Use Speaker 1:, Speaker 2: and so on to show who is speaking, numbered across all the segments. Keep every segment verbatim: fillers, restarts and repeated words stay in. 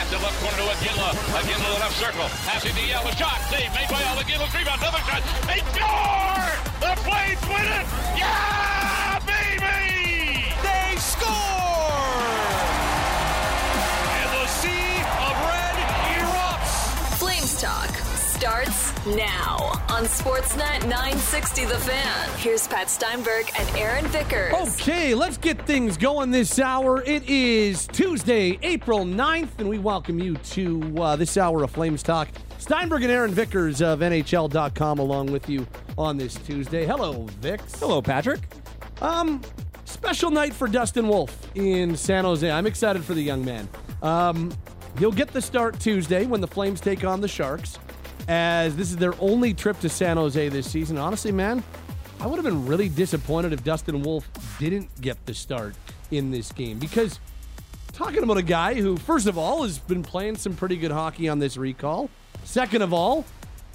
Speaker 1: Pass to left corner to Iginla. Iginla to the left circle. Passing to Yell. A shot. Save made by Yell. Iginla. Rebound. Another shot. They score! The Flames win it! Yeah, baby!
Speaker 2: They score! And the sea of red erupts.
Speaker 3: Flames Talk starts now on Sportsnet nine sixty The Fan. Here's Pat Steinberg and Aaron Vickers.
Speaker 4: Okay, let's get things going this hour. It is Tuesday, April ninth, and we welcome you to uh, this hour of Flames Talk. Steinberg and Aaron Vickers of N H L dot com along with you on this Tuesday. Hello, Vicks.
Speaker 5: Hello, Patrick.
Speaker 4: Um, special night for Dustin Wolf in San Jose. I'm excited for the young man. Um, he'll get the start Tuesday when the Flames take on the Sharks, as this is their only trip to San Jose this season. Honestly, man, I would have been really disappointed if Dustin Wolf didn't get the start in this game, because talking about a guy who, first of all, has been playing some pretty good hockey on this recall. Second of all,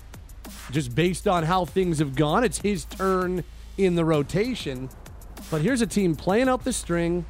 Speaker 4: just based on how things have gone, it's his turn in the rotation. But here's a team playing out the string.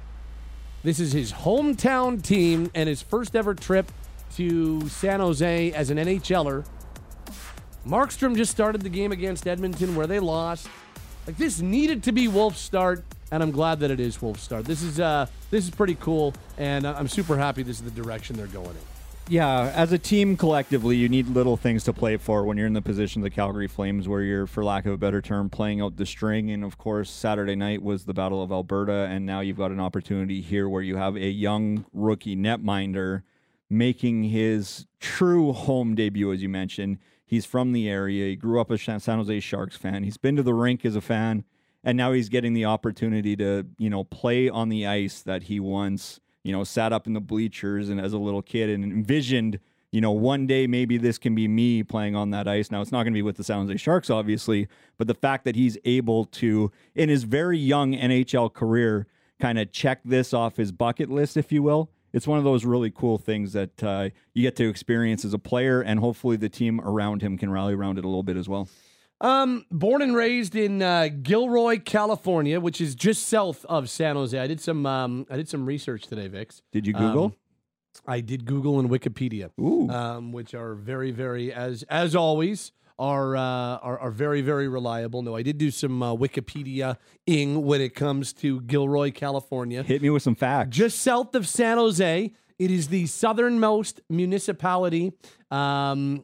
Speaker 4: This is his hometown team and his first ever trip to San Jose as an N H L er. Markstrom just started the game against Edmonton where they lost. Like, this needed to be Wolf's start, and I'm glad that it is Wolf's start. This is uh, this is pretty cool, and I'm super happy this is the direction they're going in.
Speaker 5: Yeah, as a team collectively, you need little things to play for when you're in the position of the Calgary Flames, where you're, for lack of a better term, playing out the string. And, of course, Saturday night was the Battle of Alberta, and now you've got an opportunity here where you have a young rookie netminder making his true home debut, as you mentioned. He's from the area. He grew up a San Jose Sharks fan. He's been to the rink as a fan, and now he's getting the opportunity to, you know, play on the ice that he once, you know, sat up in the bleachers and as a little kid and envisioned, you know, one day maybe this can be me playing on that ice. Now, it's not going to be with the San Jose Sharks, obviously, but the fact that he's able to, in his very young N H L career, kind of check this off his bucket list, if you will. It's one of those really cool things that uh, you get to experience as a player, and hopefully the team around him can rally around it a little bit as well.
Speaker 4: Um, born and raised in uh, Gilroy, California, which is just south of San Jose. I did some um, I did some research today, Vix.
Speaker 5: Did you Google?
Speaker 4: Um, I did Google and Wikipedia,
Speaker 5: Ooh.
Speaker 4: Um, which are very, very as as always are uh, are are very, very reliable. No, I did do some uh, Wikipedia-ing when it comes to Gilroy, California.
Speaker 5: Hit me with some facts.
Speaker 4: Just south of San Jose. It is the southernmost municipality um,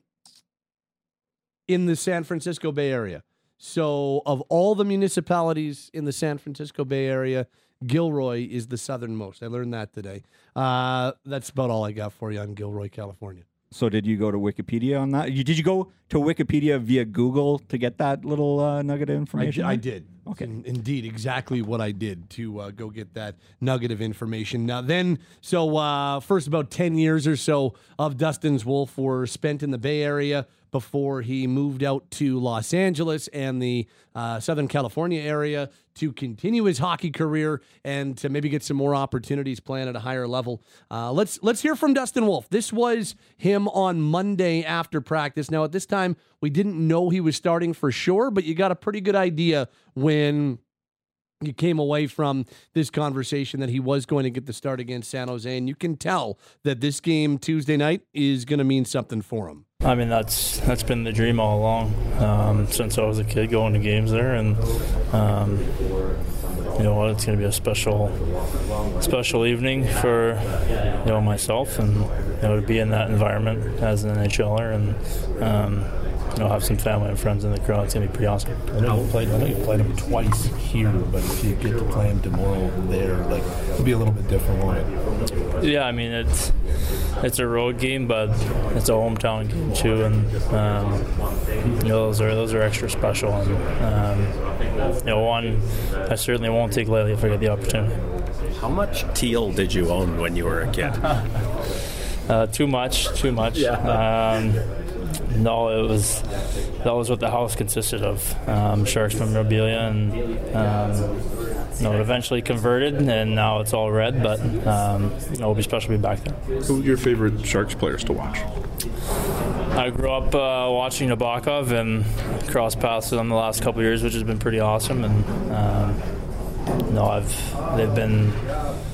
Speaker 4: in the San Francisco Bay Area. So of all the municipalities in the San Francisco Bay Area, Gilroy is the southernmost. I learned that today. Uh, that's about all I got for you on Gilroy, California.
Speaker 5: So did you go to Wikipedia on that? You, did you go to Wikipedia via Google to get that little uh, nugget of information?
Speaker 4: I, I did.
Speaker 5: Okay.
Speaker 4: In, indeed, exactly what I did to uh, go get that nugget of information. Now then, so uh, first about ten years or so of Dustin's Wolf were spent in the Bay Area before he moved out to Los Angeles and the uh, Southern California area to continue his hockey career and to maybe get some more opportunities playing at a higher level. Uh, let's let's hear from Dustin Wolf. This was him on Monday after practice. Now, at this time, we didn't know he was starting for sure, but you got a pretty good idea when you came away from this conversation that he was going to get the start against San Jose, and you can tell that this game Tuesday night is going to mean something for him.
Speaker 6: I mean, that's that's been the dream all along um, since I was a kid going to games there, and um, you know what, it's going to be a special special evening for you know myself, and you know to be in that environment as an N H L er, and um, you know have some family and friends in the crowd. It's going to be pretty awesome.
Speaker 7: I know you played. I know you played him twice here, but if you get to play him tomorrow there, like it'll be a little bit different, won't it?
Speaker 6: Yeah, I mean it's it's a road game, but it's a hometown game too, and um, you know those are those are extra special. And um, you know, one I certainly won't take lightly if I get the opportunity.
Speaker 8: How much teal did you own when you were a kid?
Speaker 6: uh, too much, too much.
Speaker 8: Yeah.
Speaker 6: Um, no, it was that was what the house consisted of. Um, Sharks memorabilia, and um, you know, it eventually converted, and now it's all red. But um, you know, it'll be special to be back there.
Speaker 9: Who are your favorite Sharks players to watch?
Speaker 6: I grew up uh, watching Nabokov and crossed paths with them the last couple of years, which has been pretty awesome. And um, you know, I've they've been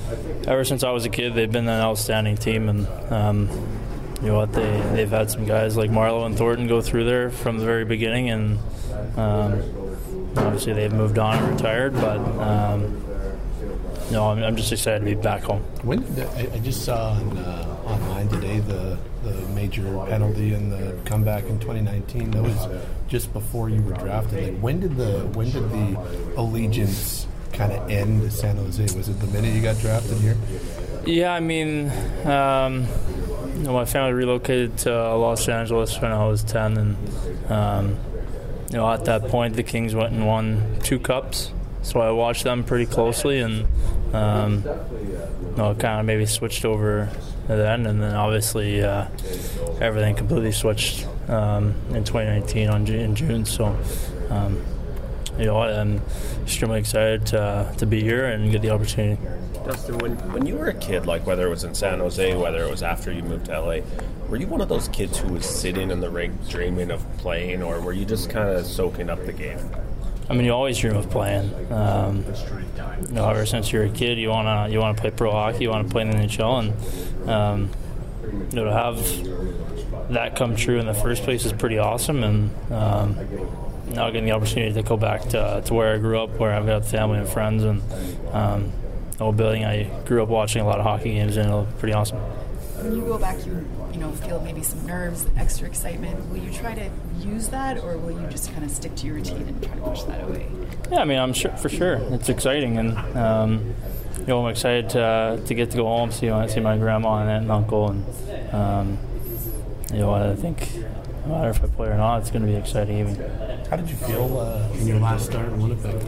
Speaker 6: ever since I was a kid, they've been an outstanding team, and um, you know what, they they've had some guys like Marleau and Thornton go through there from the very beginning, and um, obviously they've moved on and retired, but. Um, No, I'm, I'm just excited to be back home.
Speaker 7: When did the, I, I just saw on, uh, online today the the major penalty and the comeback in twenty nineteen. That was just before you were drafted. Like, when did the when did the allegiance kind of end to San Jose? Was it the minute you got drafted here?
Speaker 6: Yeah, I mean, um, you know, my family relocated to Los Angeles when I was ten, and um, you know, at that point, the Kings went and won two cups. So I watched them pretty closely, and um, you know, kind of maybe switched over then, and then obviously uh, everything completely switched um, in twenty nineteen on in June. So um, you know, I'm extremely excited to to be here and get the opportunity.
Speaker 8: Dustin, when when you were a kid, like whether it was in San Jose, whether it was after you moved to L A, were you one of those kids who was sitting in the rink dreaming of playing, or were you just kind of soaking up the game?
Speaker 6: I mean, you always dream of playing. Um, you know, ever since you're a kid, you wanna you wanna play pro hockey, you wanna play in the N H L, and um, you know, to have that come true in the first place is pretty awesome. And um, now getting the opportunity to go back to to where I grew up, where I've got family and friends, and um, the whole building. I grew up watching a lot of hockey games, and it's pretty awesome.
Speaker 10: When you go back, you you know feel maybe some nerves, extra excitement. Will you try to use that, or will you just kind of stick to your routine and try to push that away?
Speaker 6: Yeah, I mean, I'm sure for sure it's exciting, and um, you know, I'm excited to uh, to get to go home, see my see my grandma and aunt and uncle, and um, you know, I think no matter if I play or not, it's going to be an exciting evening.
Speaker 7: How did you feel uh, in your last start in Winnipeg?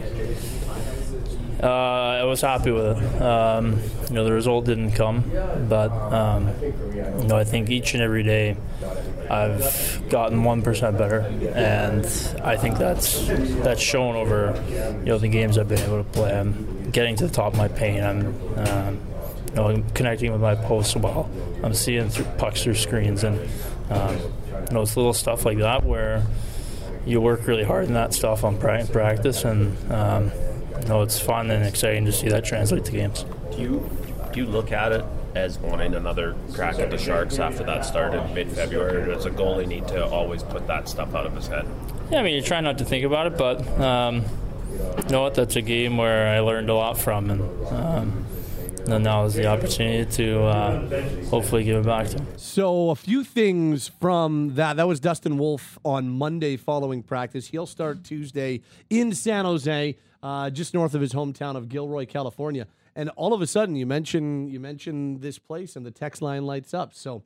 Speaker 6: Uh, I was happy with it. Um, you know, the result didn't come, but um, you know, I think each and every day I've gotten one percent better, and I think that's that's shown over you know the games I've been able to play. I'm getting to the top of my paint. I'm um, you know I'm connecting with my posts well. I'm seeing through pucks through screens, and um, you know it's little stuff like that where you work really hard in that stuff on practice, and um, you know, it's fun and exciting to see that translate to games.
Speaker 8: Do you do you look at it as wanting another crack at the Sharks after that start in mid-February, or does a goalie need to always put that stuff out of his head?
Speaker 6: Yeah, I mean, you try not to think about it, but um, you know what? That's a game where I learned a lot from, and um, and now is the opportunity to uh, hopefully give it back to him.
Speaker 4: So a few things from that. That was Dustin Wolf on Monday following practice. He'll start Tuesday in San Jose, uh, just north of his hometown of Gilroy, California. And all of a sudden, you mentioned you mentioned this place, and the text line lights up. So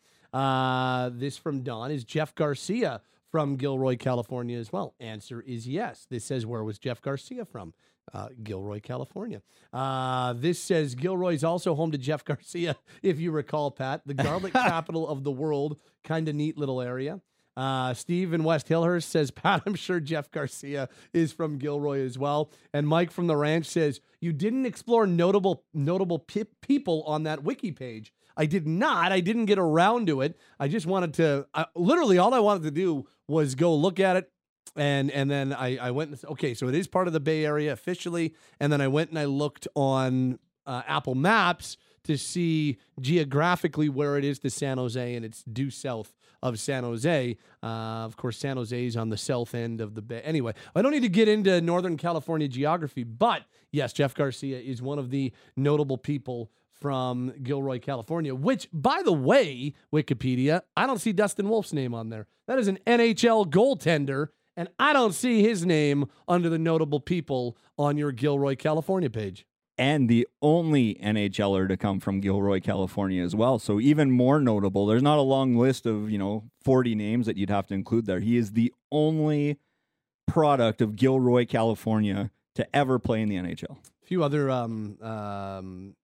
Speaker 4: uh, this from Don is Jeff Garcia from Gilroy, California as well. Answer is yes. This says, where was Jeff Garcia from? Uh, Gilroy, California. Uh, this says Gilroy's also home to Jeff Garcia, if you recall, Pat. The garlic capital of the world. Kind of neat little area. Uh, Steve in West Hillhurst says, Pat, I'm sure Jeff Garcia is from Gilroy as well. And Mike from the ranch says, you didn't explore notable notable pe- people on that wiki page. I did not. I didn't get around to it. I just wanted to, I, literally all I wanted to do was go look at it. And and then I, I went and said, okay, so it is part of the Bay Area officially. And then I went and I looked on uh, Apple Maps to see geographically where it is to San Jose, and it's due south of San Jose. Uh, of course, San Jose is on the south end of the Bay. Anyway, I don't need to get into Northern California geography, but yes, Jeff Garcia is one of the notable people from Gilroy, California, which, by the way, Wikipedia, I don't see Dustin Wolf's name on there. That is an N H L goaltender, and I don't see his name under the notable people on your Gilroy, California page.
Speaker 5: And the only NHLer to come from Gilroy, California as well. So even more notable. There's not a long list of, you know, forty names that you'd have to include there. He is the only product of Gilroy, California to ever play in the N H L.
Speaker 4: A few other um, um,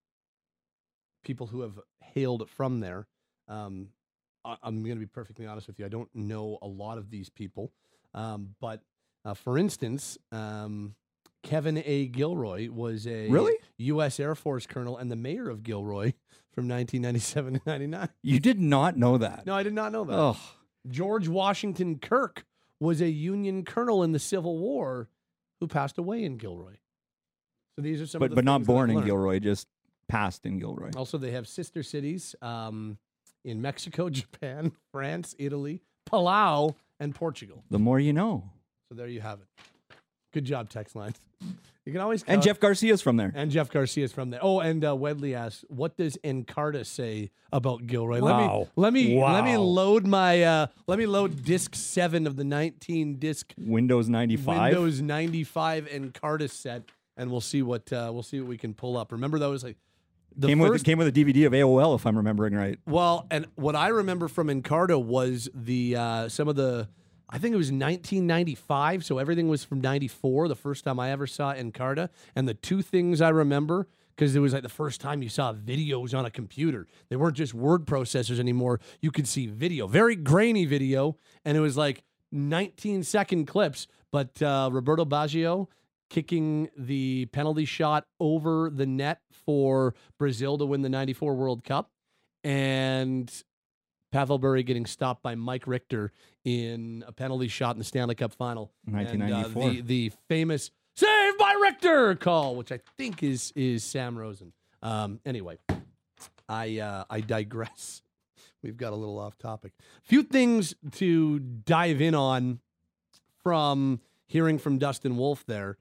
Speaker 4: people who have hailed from there. Um, I- I'm going to be perfectly honest with you. I don't know a lot of these people. Um, but uh, for instance, um, Kevin A. Gilroy was a
Speaker 5: really?
Speaker 4: U S Air Force colonel and the mayor of Gilroy from nineteen ninety-seven to ninety-nine.
Speaker 5: You did not know that?
Speaker 4: No, I did not know that.
Speaker 5: Oh.
Speaker 4: George Washington Kirk was a Union colonel in the Civil War who passed away in Gilroy. So these are some
Speaker 5: but,
Speaker 4: of the
Speaker 5: But not
Speaker 4: things that
Speaker 5: born
Speaker 4: I've
Speaker 5: in
Speaker 4: learned.
Speaker 5: Gilroy, just passed in Gilroy.
Speaker 4: Also, they have sister cities um, in Mexico, Japan, France, Italy, Palau, and Portugal.
Speaker 5: The more you know.
Speaker 4: So there you have it. Good job, text lines. You can always
Speaker 5: and Jeff Garcia's from there.
Speaker 4: And Jeff Garcia's from there. Oh, and uh, Wedley asks, "What does Encarta say about Gilroy?"
Speaker 5: Wow.
Speaker 4: Let me let me
Speaker 5: wow.
Speaker 4: let me load my uh, let me load disc seven of the nineteen disc
Speaker 5: Windows ninety-five
Speaker 4: Windows ninety-five Encarta set, and we'll see what uh, we'll see what we can pull up. Remember that was like the
Speaker 5: came
Speaker 4: first,
Speaker 5: with came with a D V D of A O L, if I'm remembering right.
Speaker 4: Well, and what I remember from Encarta was the uh, some of the. I think it was nineteen ninety-five, so everything was from ninety-four, the first time I ever saw Encarta. And the two things I remember, because it was like the first time you saw videos on a computer. They weren't just word processors anymore. You could see video, very grainy video, and it was like nineteen-second clips. But uh, Roberto Baggio kicking the penalty shot over the net for Brazil to win the ninety-four World Cup, and Pavel Bure getting stopped by Mike Richter in a penalty shot in the Stanley Cup final.
Speaker 5: nineteen ninety-four.
Speaker 4: And, uh, the, the famous "Save by Richter" call, which I think is is Sam Rosen. Um, anyway, I uh, I digress. We've got a little off topic. Few things to dive in on from hearing from Dustin Wolf there.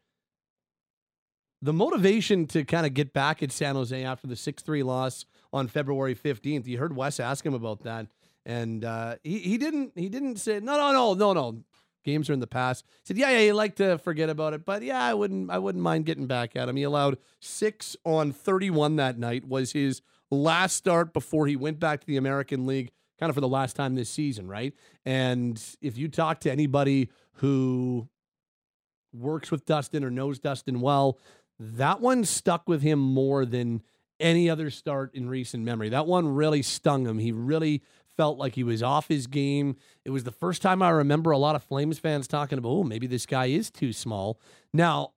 Speaker 4: The motivation to kind of get back at San Jose after the six three loss on February fifteenth. You heard Wes ask him about that. And uh, he, he didn't he didn't say, no, no, no, no, no. Games are in the past. He said, yeah, yeah, you like to forget about it. But yeah, I wouldn't I wouldn't mind getting back at him. He allowed six on thirty-one that night. Was his last start before he went back to the American League, kind of for the last time this season, right? And if you talk to anybody who works with Dustin or knows Dustin well, that one stuck with him more than any other start in recent memory. That one really stung him. He really felt like he was off his game. It was the first time I remember a lot of Flames fans talking about, oh, maybe this guy is too small. Now,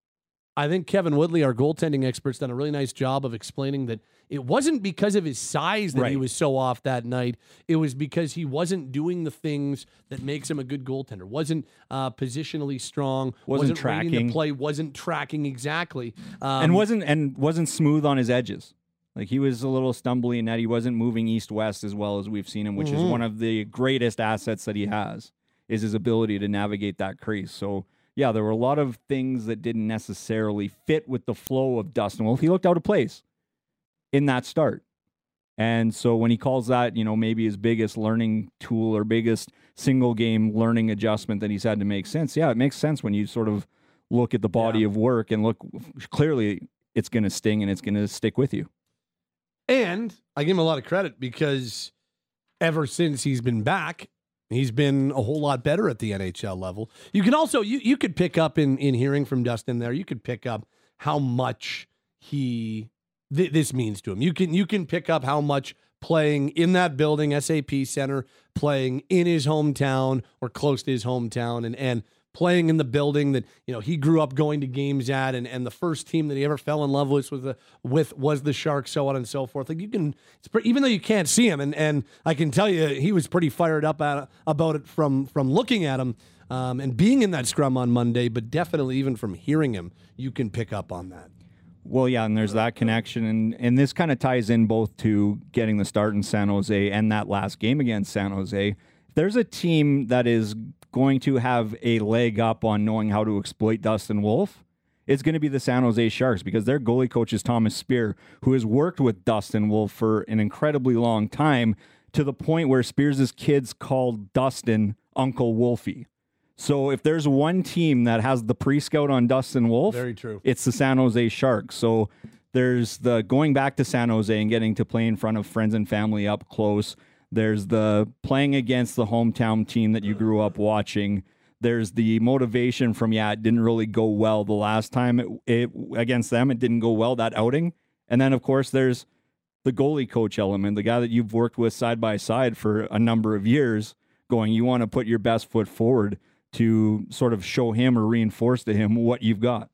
Speaker 4: I think Kevin Woodley, our goaltending expert's done a really nice job of explaining that it wasn't because of his size that
Speaker 5: right.
Speaker 4: he was so off that night. It was because he wasn't doing the things that makes him a good goaltender. Wasn't uh, positionally strong.
Speaker 5: Wasn't,
Speaker 4: wasn't
Speaker 5: tracking
Speaker 4: reading the play. Wasn't tracking exactly. Um,
Speaker 5: and wasn't and wasn't smooth on his edges. Like he was a little stumbly in that he wasn't moving east-west as well as we've seen him, which
Speaker 4: mm-hmm.
Speaker 5: is one of the greatest assets that he has, is his ability to navigate that crease. So, yeah, there were a lot of things that didn't necessarily fit with the flow of Dustin Wolf. He looked out of place in that start. And so when he calls that, you know, maybe his biggest learning tool or biggest single-game learning adjustment that he's had to make sense, yeah, it makes sense when you sort of look at the body
Speaker 4: yeah.
Speaker 5: of work and look, clearly it's going to sting and it's going to stick with you.
Speaker 4: And I give him a lot of credit because ever since he's been back, he's been a whole lot better at the N H L level. You can also, you, you could pick up in, in hearing from Dustin there, you could pick up how much he, th- this means to him. You can, you can pick up how much playing in that building, S A P Center, playing in his hometown or close to his hometown and, and playing in the building that, you know, he grew up going to games at, and, and the first team that he ever fell in love with was the, with was the Sharks, so on and so forth. Like you can, it's pretty, even though you can't see him, and, and I can tell you he was pretty fired up at, about it from from looking at him um, and being in that scrum on Monday, but definitely even from hearing him, you can pick up on that.
Speaker 5: Well, yeah, and there's that connection, and, and this kind of ties in both to getting the start in San Jose and that last game against San Jose. If there's a team that is going to have a leg up on knowing how to exploit Dustin Wolf, it's going to be the San Jose Sharks, because their goalie coach is Thomas Spear, who has worked with Dustin Wolf for an incredibly long time, to the point where Spears' kids called Dustin Uncle Wolfie. So if there's one team that has the pre-scout on Dustin Wolf,
Speaker 4: very true,
Speaker 5: it's the San Jose Sharks. So there's the going back to San Jose and getting to play in front of friends and family up close. There's the playing against the hometown team that you grew up watching. There's the motivation from, yeah, it didn't really go well the last time it, it against them. It didn't go well, that outing. And then, of course, there's the goalie coach element, the guy that you've worked with side by side for a number of years, going, you want to put your best foot forward to sort of show him or reinforce to him what you've got.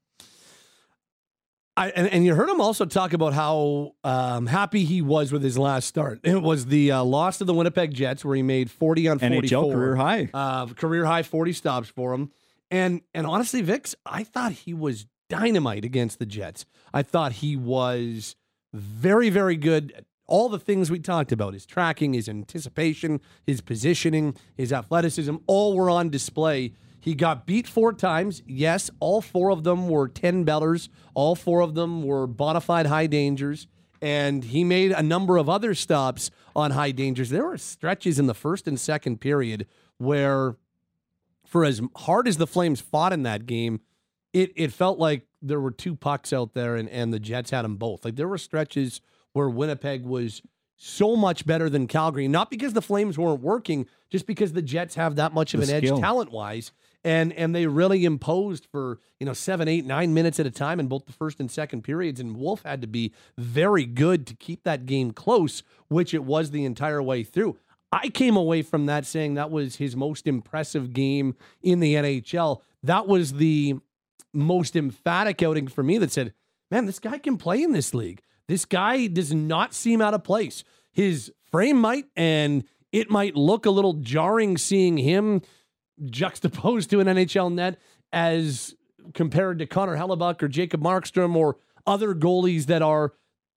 Speaker 4: I, and, and you heard him also talk about how um, happy he was with his last start. It was the uh, loss to the Winnipeg Jets, where he made forty on forty-four. N H L
Speaker 5: career high.
Speaker 4: Uh, career high forty stops for him. And and honestly, Vix, I thought he was dynamite against the Jets. I thought he was very, very good at all the things we talked about. His tracking, his anticipation, his positioning, his athleticism, all were on display. He got beat four times. Yes, all four of them were ten-bellers. All four of them were bona fide high dangers. And he made a number of other stops on high dangers. There were stretches in the first and second period where, for as hard as the Flames fought in that game, it, it felt like there were two pucks out there and, and the Jets had them both. Like there were stretches where Winnipeg was so much better than Calgary, not because the Flames weren't working, just because the Jets have that much of
Speaker 5: The
Speaker 4: an
Speaker 5: skill.
Speaker 4: edge talent-wise. And and they really imposed for, you know, seven, eight, nine minutes at a time in both the first and second periods. And Wolf had to be very good to keep that game close, which it was the entire way through. I came away from that saying that was his most impressive game in the N H L. That was the most emphatic outing for me that said, man, this guy can play in this league. This guy does not seem out of place. His frame might, and it might look a little jarring seeing him juxtaposed to an N H L net as compared to Connor Hellebuck or Jacob Markstrom or other goalies that are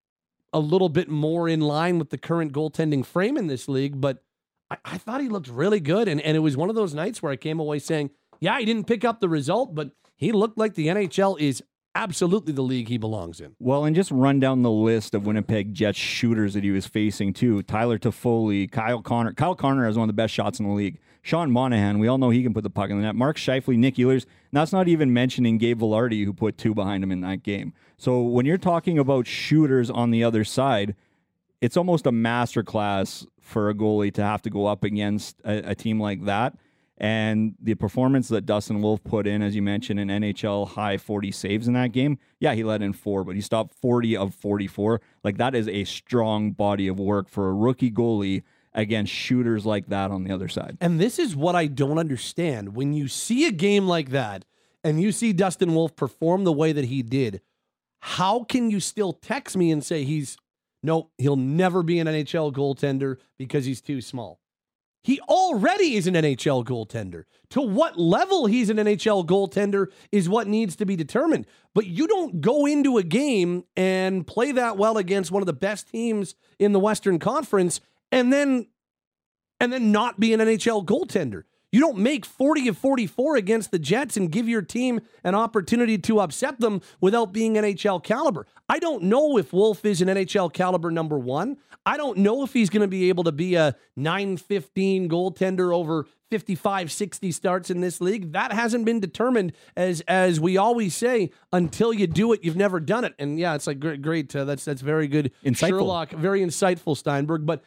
Speaker 4: a little bit more in line with the current goaltending frame in this league. But I, I thought he looked really good. And, and it was one of those nights where I came away saying, yeah, he didn't pick up the result, but he looked like the N H L is absolutely the league he belongs in.
Speaker 5: Well, and just run down the list of Winnipeg Jets shooters that he was facing too. Tyler Toffoli, Kyle Connor. Kyle Connor has one of the best shots in the league. Sean Monahan, we all know he can put the puck in the net. Mark Scheifele, Nick Ehlers. And that's not even mentioning Gabe Velarde, who put two behind him in that game. So when you're talking about shooters on the other side, it's almost a masterclass for a goalie to have to go up against a, a team like that. And the performance that Dustin Wolf put in, as you mentioned, an N H L high forty saves in that game. Yeah, he let in four, but he stopped forty of forty-four. Like, that is a strong body of work for a rookie goalie against shooters like that on the other side.
Speaker 4: And this is what I don't understand. When you see a game like that and you see Dustin Wolf perform the way that he did, how can you still text me and say he's, no, he'll never be an N H L goaltender because he's too small? He already is an N H L goaltender. To what level he's an N H L goaltender is what needs to be determined. But you don't go into a game and play that well against one of the best teams in the Western Conference and then and then not be an N H L goaltender. You don't make forty of forty-four against the Jets and give your team an opportunity to upset them without being N H L caliber. I don't know if Wolf is an N H L caliber number one. I don't know if he's going to be able to be a nine fifteen goaltender over fifty-five, sixty starts in this league. That hasn't been determined, as as we always say, until you do it, you've never done it. And yeah, it's like great, great. Uh, that's that's very good.
Speaker 5: Insightful.
Speaker 4: Sherlock, very insightful, Steinberg. But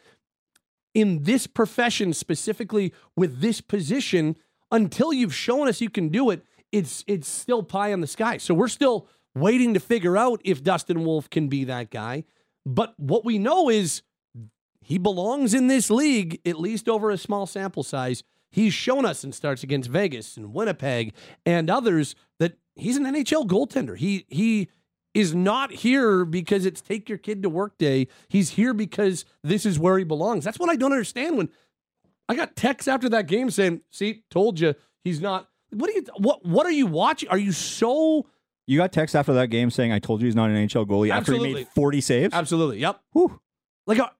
Speaker 4: in this profession, specifically with this position, until you've shown us you can do it, it's it's still pie in the sky. So we're still waiting to figure out if Dustin Wolf can be that guy. But what we know is he belongs in this league, at least over a small sample size. He's shown us in starts against Vegas and Winnipeg and others that he's an N H L goaltender. He he is not here because it's take your kid to work day. He's here because this is where he belongs. That's what I don't understand. When I got texts after that game saying, see, told you he's not. What are you, what, what are you watching? Are you so...
Speaker 5: You got text after that game saying, I told you he's not an N H L goalie after
Speaker 4: Absolutely.
Speaker 5: he made forty saves?
Speaker 4: Absolutely. Yep.
Speaker 5: Whew.
Speaker 4: Like, uh,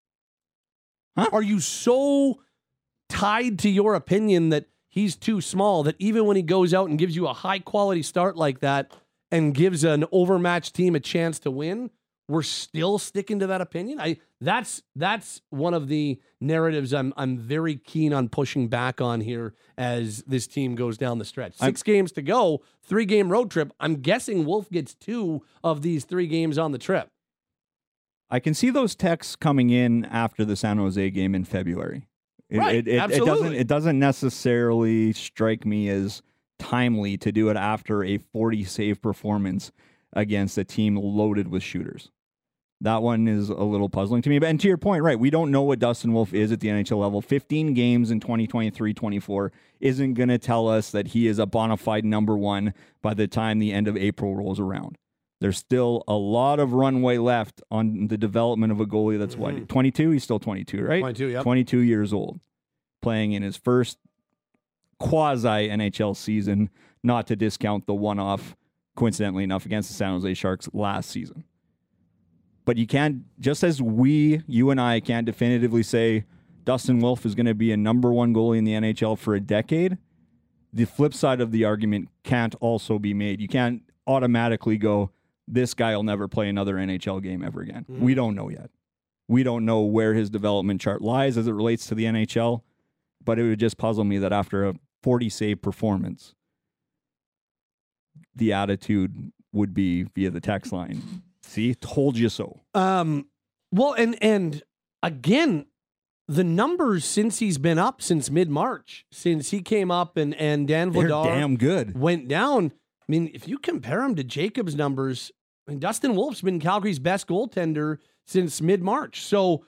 Speaker 5: Huh?
Speaker 4: are you so tied to your opinion that he's too small that even when he goes out and gives you a high quality start like that and gives an overmatched team a chance to win, we're still sticking to that opinion? I that's that's one of the narratives I'm I'm very keen on pushing back on here as this team goes down the stretch. Six I'm, games to go, three game road trip. I'm guessing Wolf gets two of these three games on the trip.
Speaker 5: I can see those texts coming in after the San Jose game in February. It,
Speaker 4: right,
Speaker 5: it, it,
Speaker 4: absolutely.
Speaker 5: It doesn't, it doesn't necessarily strike me as timely to do it after a forty save performance against a team loaded with shooters. That one is a little puzzling to me. But and to your point, right, we don't know what Dustin Wolf is at the N H L level. fifteen games in twenty twenty-three twenty-four isn't going to tell us that he is a bona fide number one by the time the end of April rolls around. There's still a lot of runway left on the development of a goalie that's mm-hmm. what, twenty-two? He's still twenty-two, right?
Speaker 4: twenty-two, yep.
Speaker 5: twenty-two years old, playing in his first quasi-N H L season, not to discount the one-off, coincidentally enough, against the San Jose Sharks last season. But you can't, just as we, you and I, can't definitively say Dustin Wolf is going to be a number one goalie in the N H L for a decade, the flip side of the argument can't also be made. You can't automatically go, this guy will never play another N H L game ever again. Mm. We don't know yet. We don't know where his development chart lies as it relates to the N H L, but it would just puzzle me that after a forty-save performance, the attitude would be via the text line. See, told you so.
Speaker 4: Um, well, and and again, the numbers since he's been up since mid-March, since he came up and, and Dan Vladar
Speaker 5: They're damn good.
Speaker 4: went down. I mean, if you compare him to Jacob's numbers, I mean, Dustin Wolf's been Calgary's best goaltender since mid-March. So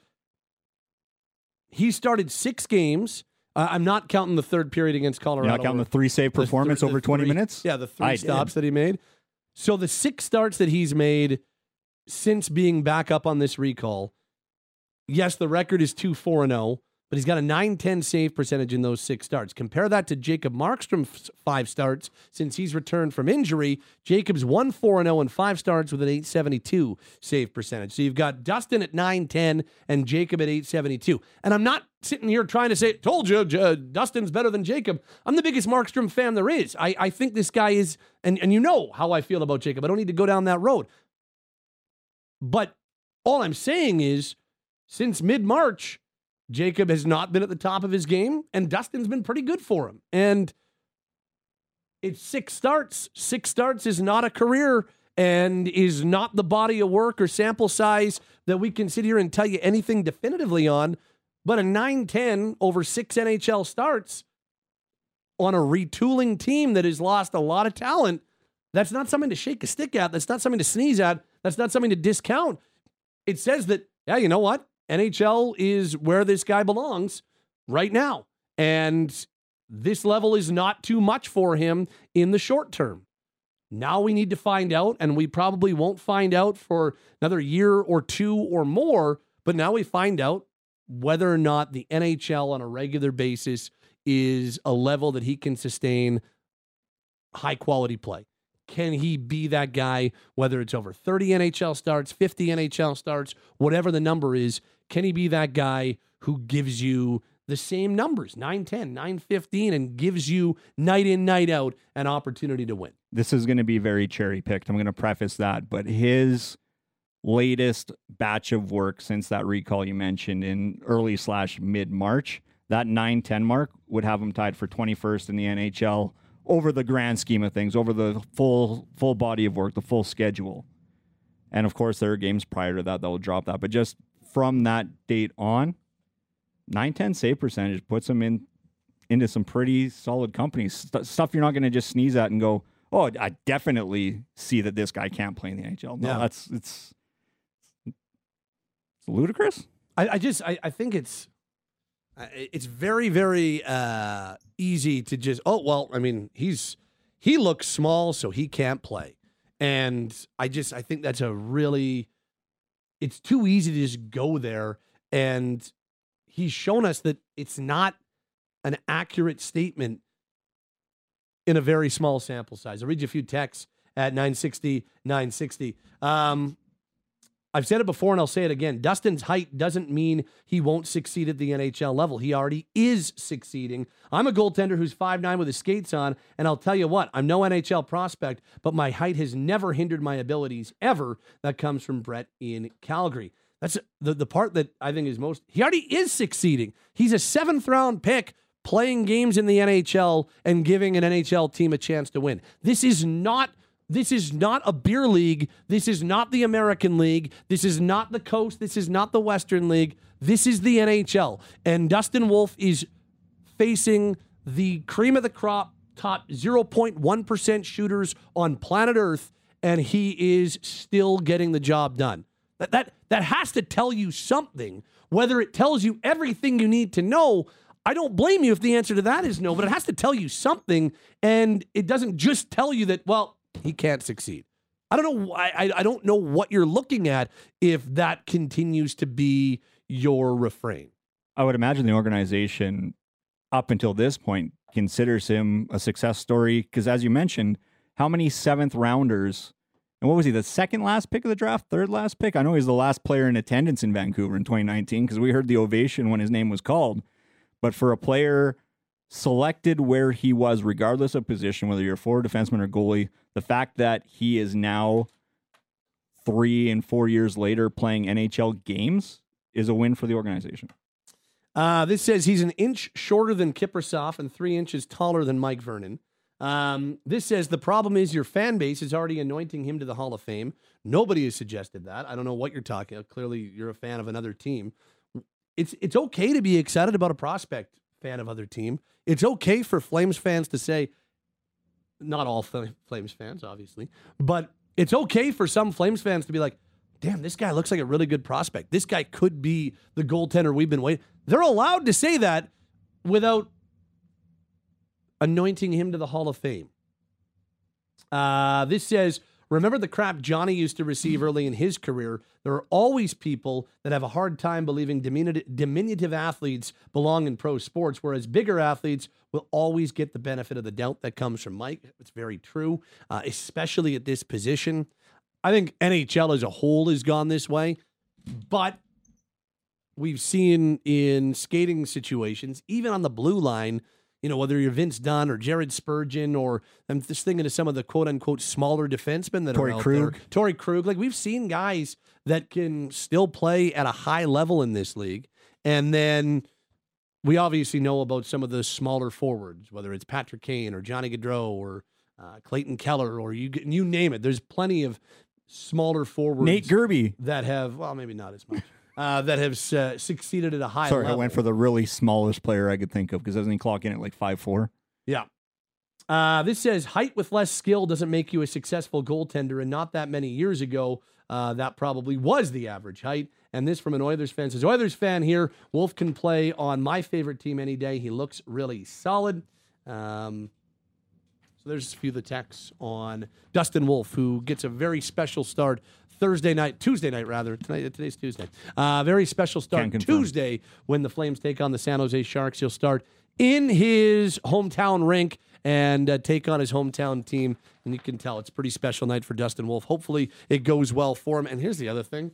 Speaker 4: he started six games. Uh, I'm not counting the third period against Colorado.
Speaker 5: You're not counting the three-save performance th- over twenty
Speaker 4: three,
Speaker 5: minutes?
Speaker 4: Yeah, the three
Speaker 5: I
Speaker 4: stops
Speaker 5: did.
Speaker 4: that he made. So the six starts that he's made since being back up on this recall, yes, the record is two four and oh, but he's got a nine ten save percentage in those six starts. Compare that to Jacob Markstrom's five starts since he's returned from injury. Jacob's one four and oh and five starts with an eight seventy-two save percentage. So you've got Dustin at nine ten and Jacob at eight seventy-two. And I'm not sitting here trying to say, told you, uh, Dustin's better than Jacob. I'm the biggest Markstrom fan there is. I, I think this guy is, and, and you know how I feel about Jacob. I don't need to go down that road. But all I'm saying is, since mid-March, Jacob has not been at the top of his game, and Dustin's been pretty good for him. And it's six starts. Six starts is not a career and is not the body of work or sample size that we can sit here and tell you anything definitively on. But a nine ten over six N H L starts on a retooling team that has lost a lot of talent, that's not something to shake a stick at. That's not something to sneeze at. That's not something to discount. It says that, yeah, you know what? N H L is where this guy belongs right now. And this level is not too much for him in the short term. Now we need to find out, and we probably won't find out for another year or two or more, but now we find out whether or not the N H L on a regular basis is a level that he can sustain high-quality play. Can he be that guy, whether it's over thirty N H L starts, fifty N H L starts, whatever the number is, can he be that guy who gives you the same numbers, nine ten, nine fifteen, and gives you night in, night out an opportunity to win?
Speaker 5: This is going to be very cherry-picked. I'm going to preface that, but his latest batch of work since that recall you mentioned in early slash mid-March, that nine ten mark would have him tied for twenty-first in the N H L over the grand scheme of things, over the full full body of work, the full schedule. And of course, there are games prior to that that will drop that. But just from that date on, nine ten save percentage puts him in into some pretty solid company. St- stuff you're not going to just sneeze at and go, oh, I definitely see that this guy can't play in the N H L. No,
Speaker 4: Yeah.
Speaker 5: that's it's, it's ludicrous.
Speaker 4: I, I just, I, I think it's, it's very, very uh, easy to just, oh, well, I mean, he's, he looks small, so he can't play. And I just, I think that's a really, it's too easy to just go there. And he's shown us that it's not an accurate statement in a very small sample size. I'll read you a few texts at nine sixty, nine sixty. Um, I've said it before and I'll say it again. Dustin's height doesn't mean he won't succeed at the N H L level. He already is succeeding. I'm a goaltender who's five nine with his skates on, and I'll tell you what, I'm no N H L prospect, but my height has never hindered my abilities ever. That comes from Brett in Calgary. That's the, the part that I think is most, he already is succeeding. He's a seventh round pick playing games in the N H L and giving an N H L team a chance to win. This is not This is not a beer league. This is not the American League. This is not the Coast. This is not the Western League. This is the N H L. And Dustin Wolf is facing the cream of the crop, top zero point one percent shooters on planet Earth, and he is still getting the job done. That, that, that has to tell you something. Whether it tells you everything you need to know, I don't blame you if the answer to that is no, but it has to tell you something, and it doesn't just tell you that, well, he can't succeed. I don't know. I, I don't know what you're looking at if that continues to be your refrain.
Speaker 5: I would imagine the organization, up until this point, considers him a success story because, as you mentioned, how many seventh rounders And what was he, the second last pick of the draft, third last pick? I know he's the last player in attendance in Vancouver in twenty nineteen because we heard the ovation when his name was called. But for a player selected where he was, regardless of position, whether you're a forward, defenseman, or goalie, the fact that he is now three and four years later playing N H L games is a win for the organization.
Speaker 4: Uh, this says he's an inch shorter than Kiprusoff and three inches taller than Mike Vernon. Um, this says the problem is your fan base is already anointing him to the Hall of Fame. Nobody has suggested that. I don't know what you're talking about. Clearly, you're a fan of another team. It's it's okay to be excited about a prospect fan of other team. It's okay for Flames fans to say, not all Flames fans, obviously, but it's okay for some Flames fans to be like, damn, this guy looks like a really good prospect. This guy could be the goaltender we've been waiting. They're allowed to say that without anointing him to the Hall of Fame. Uh, this says, remember the crap Johnny used to receive early in his career? There are always people that have a hard time believing diminutive, diminutive athletes belong in pro sports, whereas bigger athletes will always get the benefit of the doubt that comes from Mike. It's very true, uh, especially at this position. I think N H L as a whole has gone this way, but we've seen in skating situations, even on the blue line, you know, whether you're Vince Dunn or Jared Spurgeon, or I'm just thinking of some of the quote-unquote smaller defensemen that
Speaker 5: Torrey
Speaker 4: are out
Speaker 5: Krug.
Speaker 4: there. Torrey Krug. Like, we've seen guys that can still play at a high level in this league. And then we obviously know about some of the smaller forwards, whether it's Patrick Kane or Johnny Gaudreau or uh, Clayton Keller, or you you name it. There's plenty of smaller forwards.
Speaker 5: Nate Gerby.
Speaker 4: That have, well, maybe not as much. Uh, that have uh, succeeded at a high
Speaker 5: Sorry,
Speaker 4: level.
Speaker 5: I went for the really smallest player I could think of because doesn't he clock in at like five foot four?
Speaker 4: Yeah. Uh, this says height with less skill doesn't make you a successful goaltender, and not that many years ago, uh, that probably was the average height. And this from an Oilers fan says, Oilers fan here, Wolf can play on my favorite team any day. He looks really solid. Um, so there's a few of the texts on Dustin Wolf, who gets a very special start Thursday night, Tuesday night rather. Tonight, today's Tuesday. Uh, very special start Tuesday when the Flames take on the San Jose Sharks. He'll start in his hometown rink and uh, take on his hometown team. And you can tell it's a pretty special night for Dustin Wolf. Hopefully it goes well for him. And here's the other thing.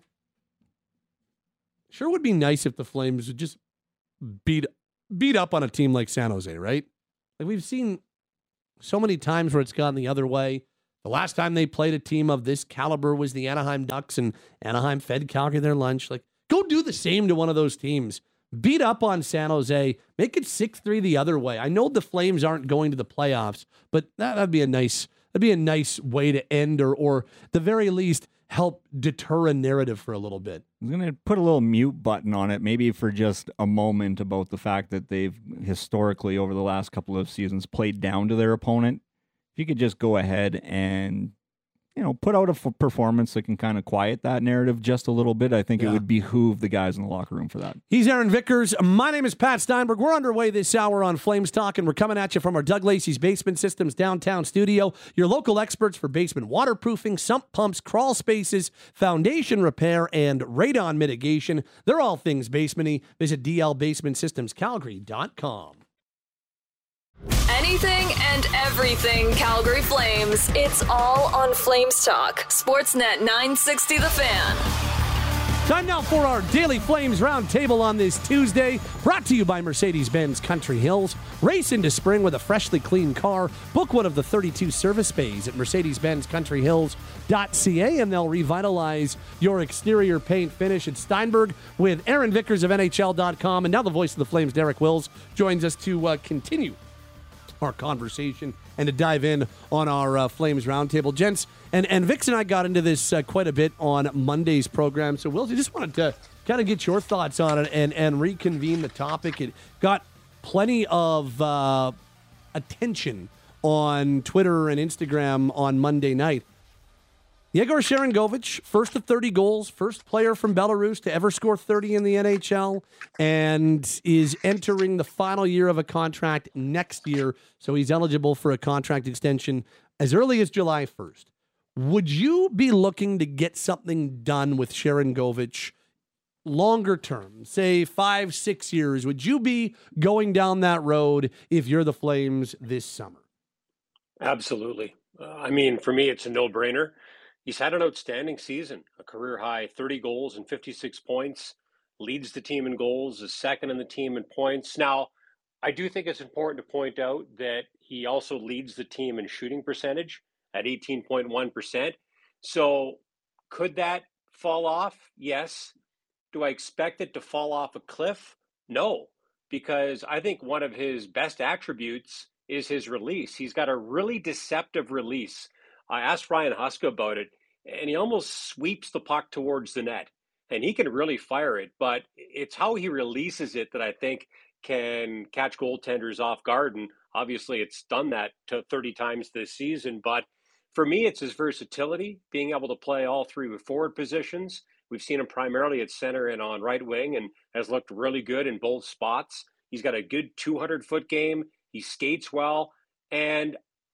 Speaker 4: Sure would be nice if the Flames would just beat beat up on a team like San Jose, right? Like, we've seen so many times where it's gone the other way. The last time they played a team of this caliber was the Anaheim Ducks, and Anaheim fed Calgary their lunch. Like, go do the same to one of those teams. Beat up on San Jose. Make it six three the other way. I know the Flames aren't going to the playoffs, but that, that'd be a nice that'd be a nice way to end, or or at the very least help deter a narrative for a little bit.
Speaker 5: I'm going to put a little mute button on it, maybe for just a moment, about the fact that they've historically over the last couple of seasons played down to their opponent. If you could just go ahead and, you know, put out a f- performance that can kind of quiet that narrative just a little bit, I think yeah. it would behoove the guys in the locker room for that.
Speaker 4: He's Aaron Vickers. My name is Pat Steinberg. We're underway this hour on Flames Talk, and we're coming at you from our Doug Lacey's Basement Systems downtown studio. Your local experts for basement waterproofing, sump pumps, crawl spaces, foundation repair, and radon mitigation. They're all things basement-y. Visit d l basement systems calgary dot com.
Speaker 3: Anything and everything Calgary Flames. It's all on Flames Talk. Sportsnet nine sixty The Fan.
Speaker 4: Time now for our Daily Flames Roundtable on this Tuesday. Brought to you by Mercedes-Benz Country Hills. Race into spring with a freshly clean car. Book one of the thirty-two service bays at mercedes benz country hills dot c a, and they'll revitalize your exterior paint finish. At Steinberg with Aaron Vickers of N H L dot com. And now the voice of the Flames, Derek Wills, joins us to uh, continue our conversation and to dive in on our uh, Flames Roundtable. Gents, and, and Vix and I got into this uh, quite a bit on Monday's program. So, Wills, I just wanted to kind of get your thoughts on it and, and reconvene the topic. It got plenty of uh, attention on Twitter and Instagram on Monday night. Yegor Sharangovich, first to thirty goals, first player from Belarus to ever score thirty in the N H L, and is entering the final year of a contract next year, so he's eligible for a contract extension as early as July first. Would you be looking to get something done with Sharangovich longer term, say five, six years? Would you be going down that road if you're the Flames this summer?
Speaker 11: Absolutely. Uh, I mean, for me, it's a no-brainer. He's had an outstanding season, a career high thirty goals and fifty-six points, leads the team in goals, is second in the team in points. Now, I do think it's important to point out that he also leads the team in shooting percentage at eighteen point one percent. So could that fall off? Yes. Do I expect it to fall off a cliff? No, because I think one of his best attributes is his release. He's got a really deceptive release. I asked Ryan Huska about it, and he almost sweeps the puck towards the net, and he can really fire it, but it's how he releases it that I think can catch goaltenders off guard, and obviously it's done that to thirty times this season. But for me, it's his versatility, being able to play all three forward positions. We've seen him primarily at center and on right wing, and has looked really good in both spots. He's got a good two hundred foot game. He skates well, and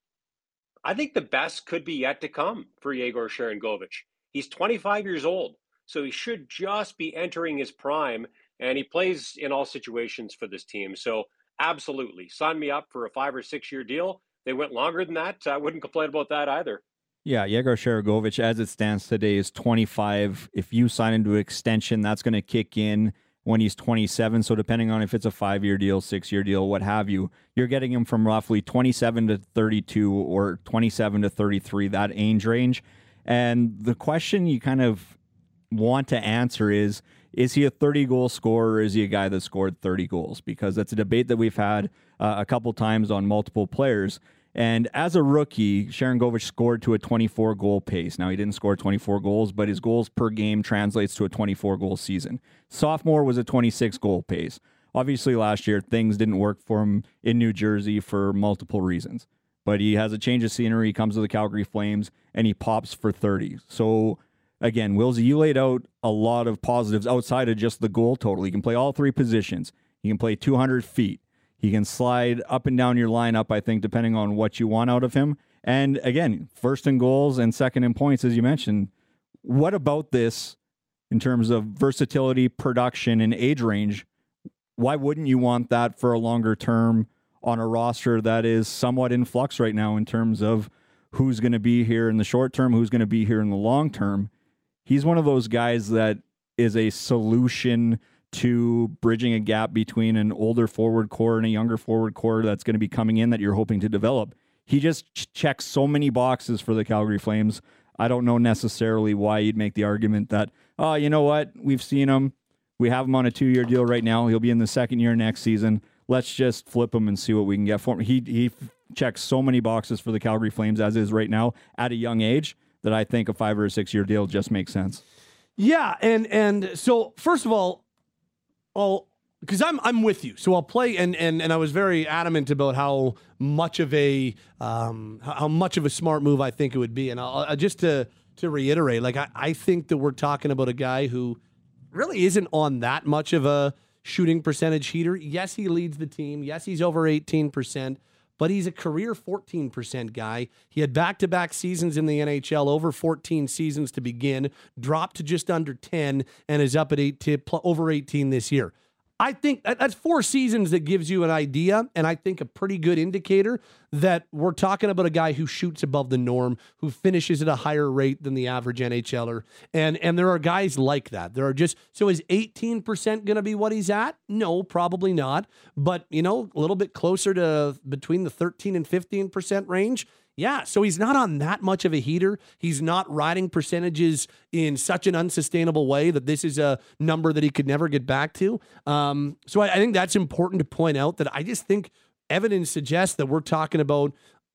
Speaker 11: I think the best could be yet to come for Yegor Sharangovich. He's twenty-five years old, so he should just be entering his prime, and he plays in all situations for this team. So absolutely, sign me up for a five or six year deal. They went longer than that. I wouldn't complain about that either.
Speaker 5: Yeah, Yegor Sharangovich, as it stands today, is twenty-five. If you sign into an extension, that's going to kick in when he's twenty-seven. So depending on if it's a five-year deal, six-year deal, what have you, you're getting him from roughly twenty-seven to thirty-two or twenty-seven to thirty-three, that age range. And the question you kind of want to answer is, is he a thirty-goal scorer, or is he a guy that scored thirty goals? Because that's a debate that we've had uh, a couple times on multiple players. And as a rookie, Sharangovich scored to a twenty-four goal pace. Now, he didn't score twenty-four goals, but his goals per game translates to a twenty-four goal season. Sophomore was a twenty-six goal pace. Obviously, last year, things didn't work for him in New Jersey for multiple reasons. But he has a change of scenery, he comes to the Calgary Flames, and he pops for thirty. So, again, Wilsey, you laid out a lot of positives outside of just the goal total. He can play all three positions. He can play two hundred feet. He can slide up and down your lineup, I think, depending on what you want out of him. And again, first in goals and second in points, as you mentioned. What about this in terms of versatility, production, and age range? Why wouldn't you want that for a longer term on a roster that is somewhat in flux right now in terms of who's going to be here in the short term, who's going to be here in the long term? He's one of those guys that is a solution to bridging a gap between an older forward core and a younger forward core that's going to be coming in that you're hoping to develop. He just ch- checks so many boxes for the Calgary Flames. I don't know necessarily why you'd make the argument that, oh, you know what? We've seen him. We have him on a two-year deal right now. He'll be in the second year next season. Let's just flip him and see what we can get for him. He, he checks so many boxes for the Calgary Flames as is right now at a young age that I think a five or a six-year deal just makes sense.
Speaker 4: Yeah, and and so first of all, I'll, because I'm I'm with you, so I'll play, and and and I was very adamant about how much of a um how much of a smart move I think it would be, and I'll, I'll just to to reiterate, like I, I think that we're talking about a guy who really isn't on that much of a shooting percentage heater. Yes, he leads the team. Yes, he's over eighteen percent, but he's a career fourteen percent guy. He had back-to-back seasons in the N H L, over fourteen seasons to begin, dropped to just under ten, and is up at eight to over eighteen this year. I think that's four seasons that gives you an idea, and I think a pretty good indicator that we're talking about a guy who shoots above the norm, who finishes at a higher rate than the average NHLer. And and there are guys like that. There are just, so is eighteen percent going to be what he's at? No, probably not. But, you know, a little bit closer to between the thirteen and fifteen percent range. Yeah, so he's not on that much of a heater. He's not riding percentages in such an unsustainable way that this is a number that he could never get back to. Um, so I, I think that's important to point out, that I just think evidence suggests that we're talking about